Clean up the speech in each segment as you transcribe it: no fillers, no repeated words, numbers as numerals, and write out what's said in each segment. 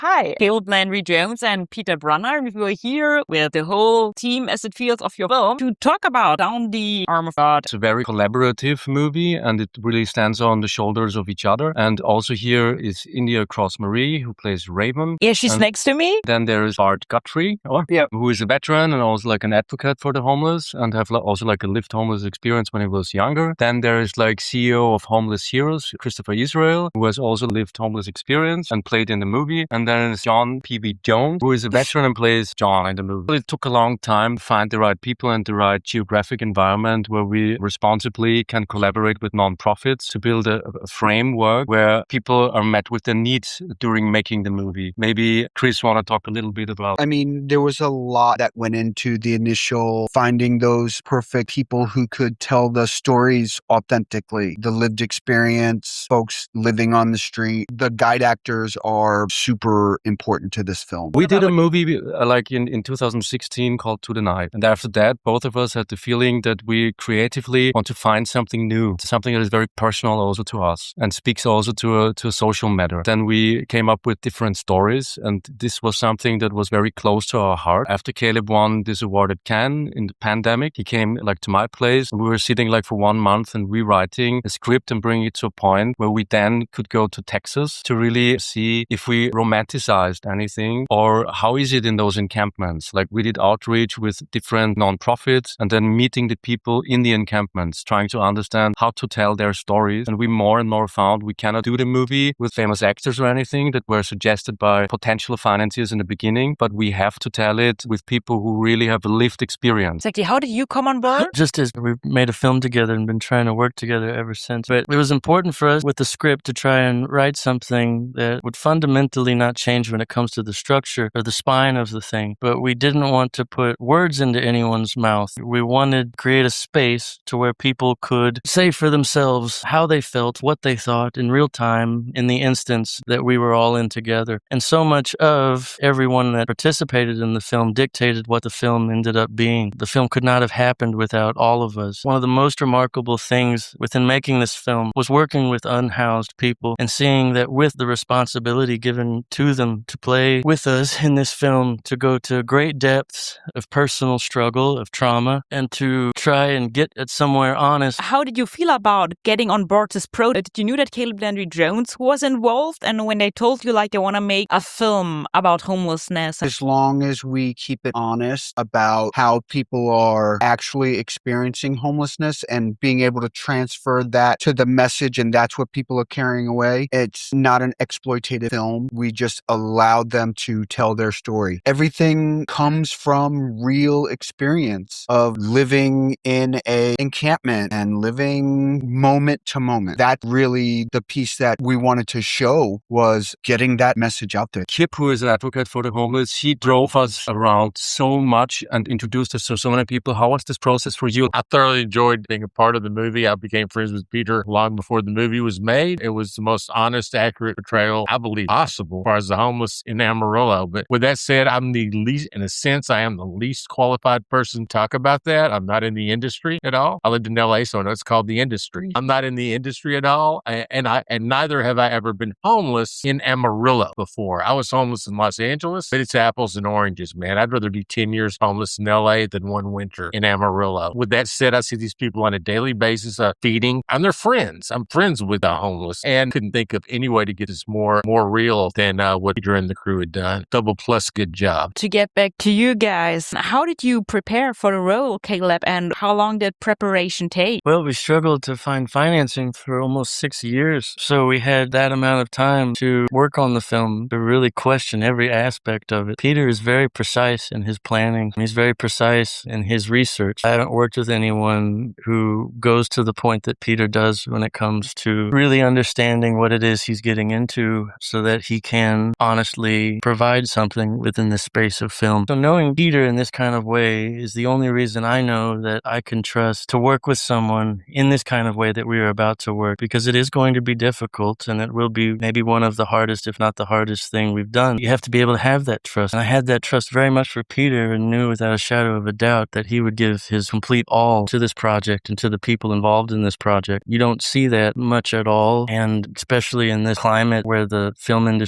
Hi, Caleb Landry Jones and Peter Brunner. We are here with the whole team, as it feels, of your film to talk about Down the Arm of God. It's a very collaborative movie and it really stands on the shoulders of each other. And also here is India Cross-Marie, who plays Raven. Yeah, she's And next to me. then there is Bart Guthrie, who is a veteran and also like an advocate for the homeless and have also like a lived homeless experience when he was younger. Then there is like CEO of Homeless Heroes, Christopher Israel, who has also lived homeless experience and played in the movie. And then is John P.B. Jones, who is a veteran and plays John in the movie. It took a long time to find the right people and the right geographic environment where we responsibly can collaborate with nonprofits to build a framework where people are met with their needs during making the movie. Maybe Chris want to talk a little bit about. I mean, there was a lot that went into the initial finding those perfect people who could tell the stories authentically, the lived experience, folks living on the street. The guide actors are super important to this film. We did a movie like in 2016 called To the Night. And after that, both of us had the feeling that we creatively want to find something new, something that is very personal also to us and speaks also to a social matter. Then we came up with different stories, and this was something that was very close to our heart. After Caleb won this award at Cannes in the pandemic, he came like to my place. We were sitting like for 1 month and rewriting a script and bringing it to a point where we then could go to Texas to really see if we romanticized anything or how is it in those encampments. Like we did outreach with different nonprofits and then meeting the people in the encampments, trying to understand how to tell their stories. And we more and more found we cannot do the movie with famous actors or anything that were suggested by potential financiers in the beginning, but we have to tell it with people who really have a lived experience. Exactly. How did you come on board? Just as we've made a film together and been trying to work together ever since. But it was important for us with the script to try and write something that would fundamentally not change when it comes to the structure or the spine of the thing. But we didn't want to put words into anyone's mouth. We wanted to create a space to where people could say for themselves how they felt, what they thought in real time in the instance that we were all in together. And so much of everyone that participated in the film dictated what the film ended up being. The film could not have happened without all of us. One of the most remarkable things within making this film was working with unhoused people and seeing that with the responsibility given to them to play with us in this film, to go to great depths of personal struggle, of trauma, and to try and get at somewhere honest. How did you feel about getting on board this project? Did you knew that Caleb Landry Jones was involved? And when they told you like they want to make a film about homelessness? As long as we keep it honest about how people are actually experiencing homelessness and being able to transfer that to the message, and that's what people are carrying away, it's not an exploitative film. We just allowed them to tell their story. Everything comes from real experience of living in a encampment and living moment to moment. That really the piece that we wanted to show was getting that message out there. Kip, who is an advocate for the homeless, he drove us around so much and introduced us to so many people. How was this process for you? I thoroughly enjoyed being a part of the movie. I became friends with Peter long before the movie was made. It was the most honest, accurate portrayal, I believe, possible as far as the homeless in Amarillo. But with that said, I'm the least, in a sense, I am the least qualified person to talk about that. I'm not in the industry at all. I lived in LA, so I know it's called the industry. I'm not in the industry at all. And neither have I ever been homeless in Amarillo before. I was homeless in Los Angeles, but it's apples and oranges, man. I'd rather be 10 years homeless in LA than one winter in Amarillo. With that said, I see these people on a daily basis feeding. I'm their friends. I'm friends with the homeless and couldn't think of any way to get this more real than what Peter and the crew had done. Double plus good job. To get back to you guys, how did you prepare for the role, Caleb, and how long did preparation take? Well, we struggled to find financing for almost 6 years. So we had that amount of time to work on the film, to really question every aspect of it. Peter is very precise in his planning. He's very precise in his research. I haven't worked with anyone who goes to the point that Peter does when it comes to really understanding what it is he's getting into so that he can honestly provide something within the space of film. So knowing Peter in this kind of way is the only reason I know that I can trust to work with someone in this kind of way that we are about to work, because it is going to be difficult and it will be maybe one of the hardest, if not the hardest thing we've done. You have to be able to have that trust. And I had that trust very much for Peter and knew without a shadow of a doubt that he would give his complete all to this project and to the people involved in this project. You don't see that much at all, and especially in this climate where the film industry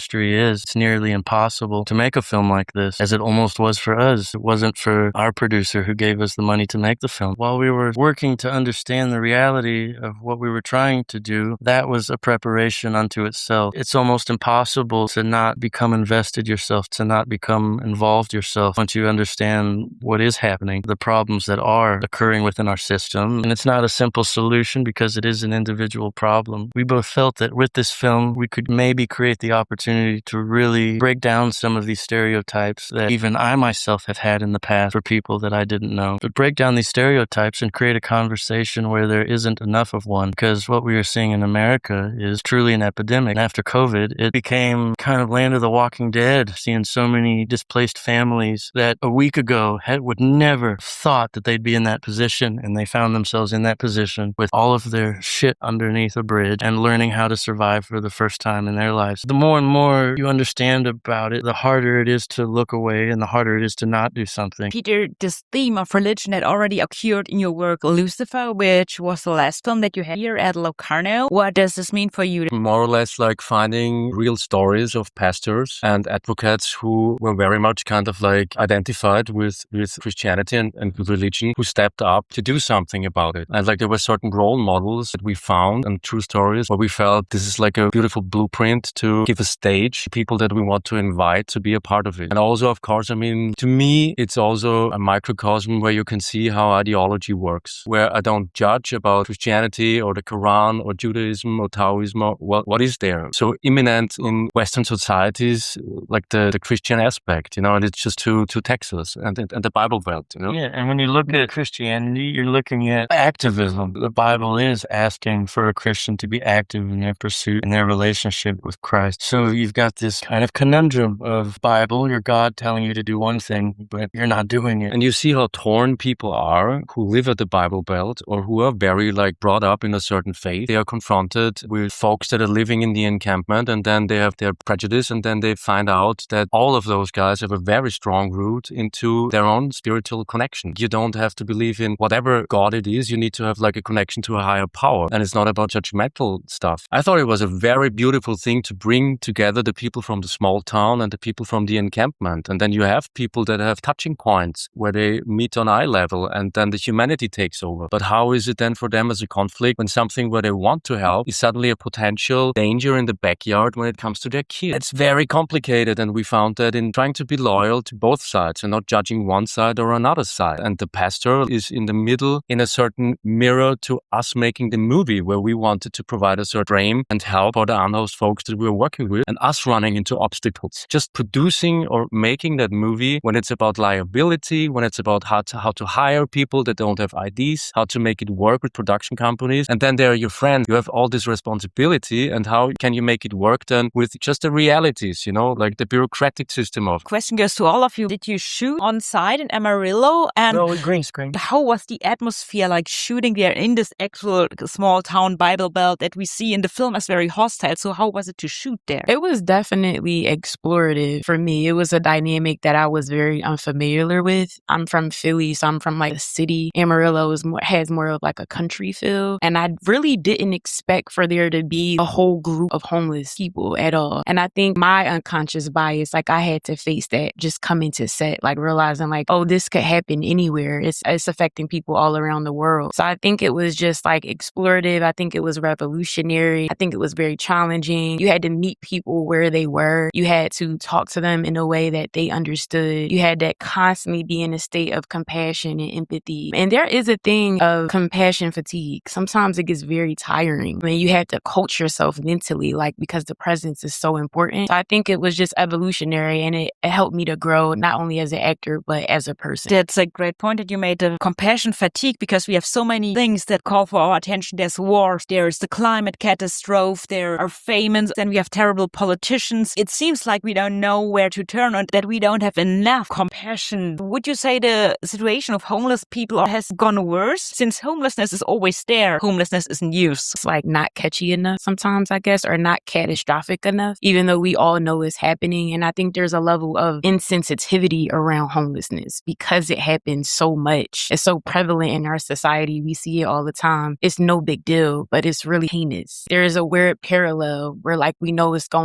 is. It's nearly impossible to make a film like this, as it almost was for us. It wasn't for our producer who gave us the money to make the film. While we were working to understand the reality of what we were trying to do, that was a preparation unto itself. It's almost impossible to not become invested yourself, to not become involved yourself once you understand what is happening, the problems that are occurring within our system. And it's not a simple solution because it is an individual problem. We both felt that with this film, we could maybe create the opportunity to really break down some of these stereotypes that even I myself have had in the past for people that I didn't know. But break down these stereotypes and create a conversation where there isn't enough of one, because what we are seeing in America is truly an epidemic. And after COVID, it became kind of land of the walking dead, seeing so many displaced families that a week ago would never thought that they'd be in that position, and they found themselves in that position with all of their shit underneath a bridge and learning how to survive for the first time in their lives. The more and more you understand about it, the harder it is to look away and the harder it is to not do something. Peter, this theme of religion had already occurred in your work Lucifer, which was the last film that you had here at Locarno. What does this mean for you? More or less like finding real stories of pastors and advocates who were very much kind of like identified with Christianity and with religion, who stepped up to do something about it. And like there were certain role models that we found and true stories where we felt this is like a beautiful blueprint to give a stage to people that we want to invite to be a part of it. And also, of course, I mean, to me, it's also a microcosm where you can see how ideology works, where I don't judge about Christianity or the Quran or Judaism or Taoism or what is there. So imminent in Western societies, like the Christian aspect, and it's just to Texas and the Bible Belt, Yeah, and when you look at Christianity, you're looking at activism. The Bible is asking for a Christian to be active in their pursuit, in their relationship with Christ. So you've got this kind of conundrum of Bible, your God telling you to do one thing, but you're not doing it. And you see how torn people are who live at the Bible Belt or who are very brought up in a certain faith. They are confronted with folks that are living in the encampment, and then they have their prejudice, and then they find out that all of those guys have a very strong root into their own spiritual connection. You don't have to believe in whatever God it is. You need to have a connection to a higher power. And it's not about judgmental stuff. I thought it was a very beautiful thing to bring together the people from the small town and the people from the encampment. And then you have people that have touching points where they meet on eye level, and then the humanity takes over. But how is it then for them as a conflict when something where they want to help is suddenly a potential danger in the backyard when it comes to their kids? It's very complicated. And we found that in trying to be loyal to both sides and not judging one side or another side. And the pastor is in the middle in a certain mirror to us making the movie, where we wanted to provide a certain frame and help for the unhoused folks that we were working with, and us running into obstacles. Just producing or making that movie when it's about liability, when it's about how to hire people that don't have IDs, how to make it work with production companies, and then they're your friends. You have all this responsibility, and how can you make it work then with just the realities, like the bureaucratic system of. Question goes to all of you. Did you shoot on site in Amarillo? And No, green screen. how was the atmosphere like shooting there in this actual small town Bible Belt that we see in the film as very hostile? So how was it to shoot there? It was definitely explorative for me. It was a dynamic that I was very unfamiliar with. I'm from Philly, so I'm from the city. Amarillo has more of a country feel. And I really didn't expect for there to be a whole group of homeless people at all. And I think my unconscious bias, I had to face that just coming to set, realizing oh, this could happen anywhere. It's affecting people all around the world. So I think it was just explorative. I think it was revolutionary. I think it was very challenging. You had to meet people where they were. You had to talk to them in a way that they understood. You had to constantly be in a state of compassion and empathy. And there is a thing of compassion fatigue. Sometimes it gets very tiring. You have to coach yourself mentally, because the presence is so important. So I think it was just evolutionary, and it helped me to grow not only as an actor, but as a person. That's a great point that you made, the compassion fatigue, because we have so many things that call for our attention. There's wars, there's the climate catastrophe, there are famines, then we have terrible politicians. It seems like we don't know where to turn, and that we don't have enough compassion. Would you say the situation of homeless people has gone worse? Since homelessness is always there, homelessness is news. It's not catchy enough sometimes, I guess, or not catastrophic enough, even though we all know it's happening. And I think there's a level of insensitivity around homelessness because it happens so much. It's so prevalent in our society. We see it all the time. It's no big deal, but it's really heinous. There is a weird parallel where we know what's going on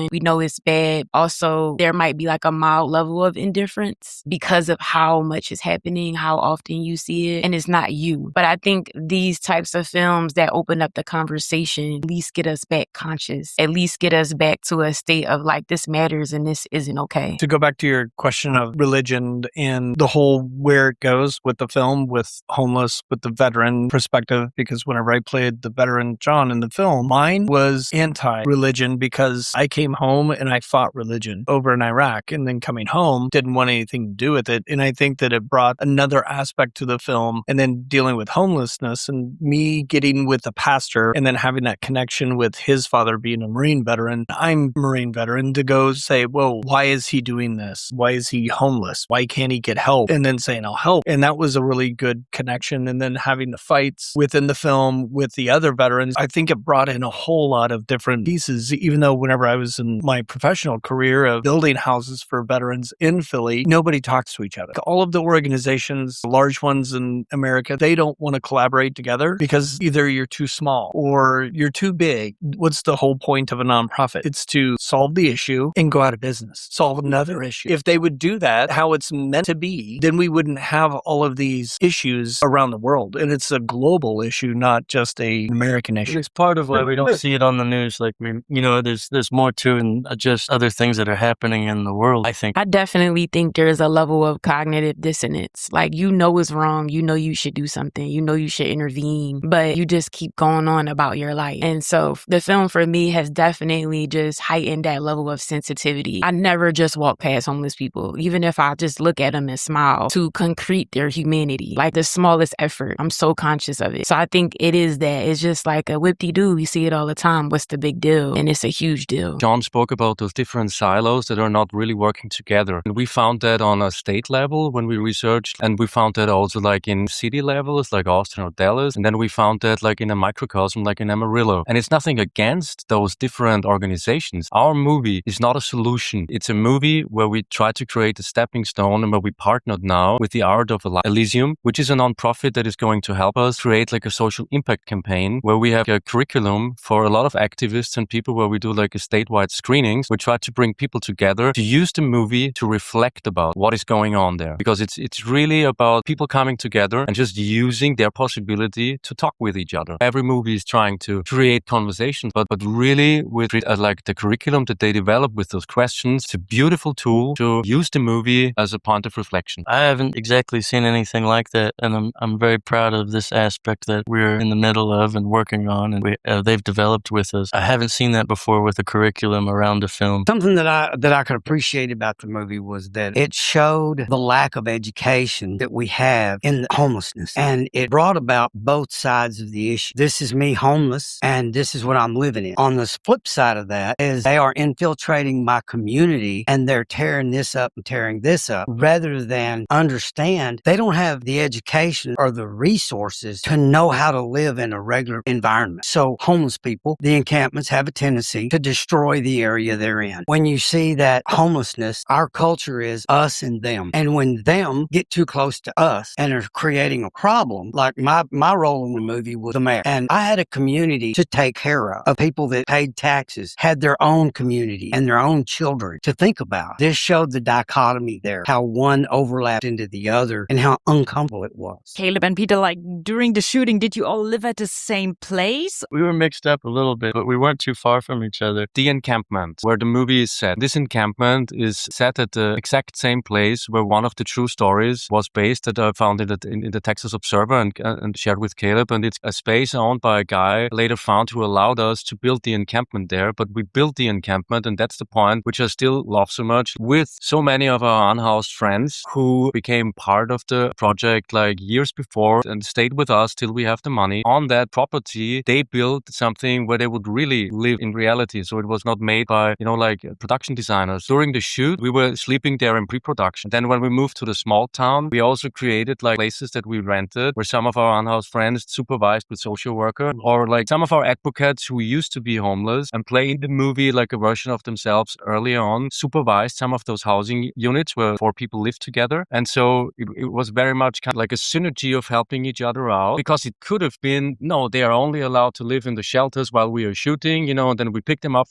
on. We know it's bad. Also, there might be like a mild level of indifference because of how much is happening, how often you see it, and it's not you. But I think these types of films that open up the conversation at least get us back conscious, at least get us back to a state of like, this matters and this isn't okay. To go back to your question of religion and the whole where it goes with the film, with homeless, with the veteran perspective, because whenever I played the veteran John in the film, mine was anti-religion because I came home and I fought religion over in Iraq, and then coming home didn't want anything to do with it. And I think that it brought another aspect to the film, and then dealing with homelessness and me getting with a pastor and then having that connection with his father being a Marine veteran. I'm a Marine veteran, to go say, whoa, why is he doing this? Why is he homeless? Why can't he get help? And then saying, I'll help. And that was a really good connection. And then having the fights within the film with the other veterans, I think it brought in a whole lot of different pieces. Even though whenever I was in my professional career of building houses for veterans in Philly, nobody talks to each other. All of the organizations, large ones in America, they don't want to collaborate together because either you're too small or you're too big. What's the whole point of a nonprofit? It's to solve the issue and go out of business, solve another issue. If they would do that, how it's meant to be, then we wouldn't have all of these issues around the world. And it's a global issue, not just an American issue. It's part of why we don't see it on the news. Like, there's more to it and just other things that are happening in the world, I think. I definitely think there's a level of cognitive dissonance. Like, you know it's wrong. You know you should do something. You know you should intervene, but you just keep going on about your life. And so the film for me has definitely just heightened that level of sensitivity. I never just walk past homeless people, even if I just look at them and smile, to concrete their humanity. Like the smallest effort, I'm so conscious of it. So I think it is that. It's just like a whip-de-doo. We see it all the time. What's the big deal? And it's a huge deal. John spoke about those different silos that are not really working together. And we found that on a state level when we researched, and we found that also like in city levels like Austin or Dallas. And then we found that like in a microcosm like in Amarillo. And it's nothing against those different organizations. Our movie is not a solution. It's a movie where we try to create a stepping stone, and where we partnered now with the Art of Elysium, which is a nonprofit that is going to help us create like a social impact campaign where we have a curriculum for a lot of activists and people, where we do like a statewide screenings. We try to bring people together to use the movie to reflect about what is going on there, because it's really about people coming together and just using their possibility to talk with each other. Every movie is trying to create conversations, but really with like the curriculum that they develop with those questions, it's a beautiful tool to use the movie as a point of reflection. I haven't exactly seen anything like that, and I'm very proud of this aspect that we're in the middle of and working on, and they've developed with us. I haven't seen that before with a curriculum around a film. Something that I could appreciate about the movie was that it showed the lack of education that we have in homelessness, and it brought about both sides of the issue. This is me homeless, and this is what I'm living in. On the flip side of that is they are infiltrating my community, and they're tearing this up and tearing this up, rather than understand they don't have the education or the resources to know how to live in a regular environment. So homeless people, the encampments, have a tendency to destroy the area they're in. When you see that homelessness, our culture is us and them. And when them get too close to us and are creating a problem, like my role in the movie was the mayor. And I had a community to take care of people that paid taxes, had their own community and their own children to think about. This showed the dichotomy there, how one overlapped into the other and how uncomfortable it was. Caleb and Peter, like during the shooting, did you all live at the same place? We were mixed up a little bit, but we weren't too far from each other. The encampment where the movie is set. This encampment is set at the exact same place where one of the true stories was based, that I found in the Texas Observer and shared with Caleb. And it's a space owned by a guy later found who allowed us to build the encampment there. But we built the encampment, and that's the point which I still love so much, with so many of our unhoused friends who became part of the project like years before and stayed with us till we have the money. On that property, they built something where they would really live in reality. So it was not made by, like production designers. During the shoot, we were sleeping there in pre-production. Then when we moved to the small town, we also created like places that we rented where some of our unhoused friends supervised with social worker, or like some of our advocates who used to be homeless and play in the movie like a version of themselves early on, supervised some of those housing units where 4 people lived together. And so it was very much kind of like a synergy of helping each other out, because it could have been, no, they are only allowed to live in the shelters while we are shooting, and then we pick them up from the shelters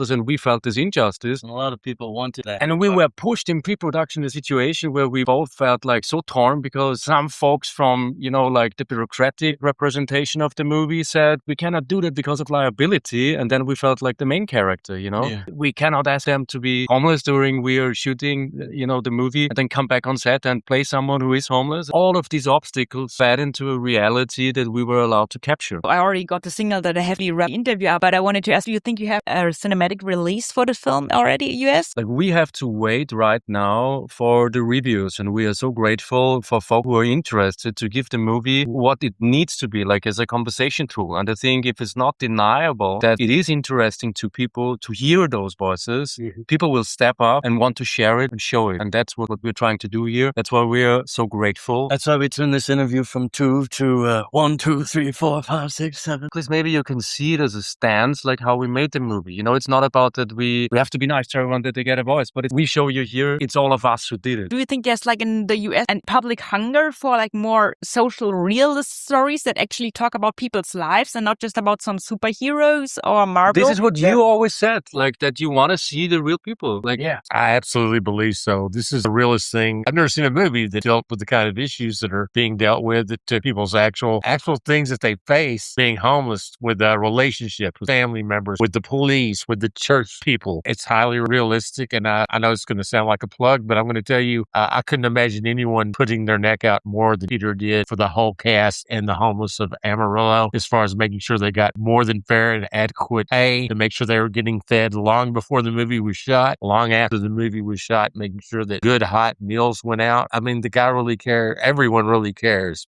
us and we felt this injustice. And a lot of people wanted that. And we were pushed in pre-production in a situation where we both felt like so torn because some folks from, like the bureaucratic representation of the movie said, we cannot do that because of liability. And then we felt like the main character, Yeah. We cannot ask them to be homeless during we are shooting, the movie and then come back on set and play someone who is homeless. All of these obstacles fed into a reality that we were allowed to capture. I already got the signal that I have to wrap the interview up, but I wanted to ask, do you think you have a cinematic release for the film already, US? Like we have to wait right now for the reviews, and we are so grateful for folk who are interested to give the movie what it needs to be, like as a conversation tool. And I think if it's not deniable that it is interesting to people to hear those voices, people will step up and want to share it and show it. And that's what we're trying to do here. That's why we're so grateful. That's why we turned this interview from 2 to 1, 2, 3, 4, 5, 6, 7. Because maybe you can see it as a stance, like how we made the movie. It's not about that we have to be nice to everyone that they get a voice, but if we show you here, it's all of us who did it. Do you think there's like in the US and public hunger for like more social realist stories that actually talk about people's lives and not just about some superheroes or Marvel? This is what you always said, like that you want to see the real people. Like, Yeah, I absolutely believe so. This is the realest thing. I've never seen a movie that dealt with the kind of issues that are being dealt with, that people's actual things that they face being homeless, with relationships, with family members, with the police, with the church people. It's highly realistic. And I know it's going to sound like a plug, but I'm going to tell you, I couldn't imagine anyone putting their neck out more than Peter did for the whole cast and the homeless of Amarillo, as far as making sure they got more than fair and adequate pay, to make sure they were getting fed long before the movie was shot, long after the movie was shot, making sure that good hot meals went out. I mean, the guy really cared. Everyone really cares.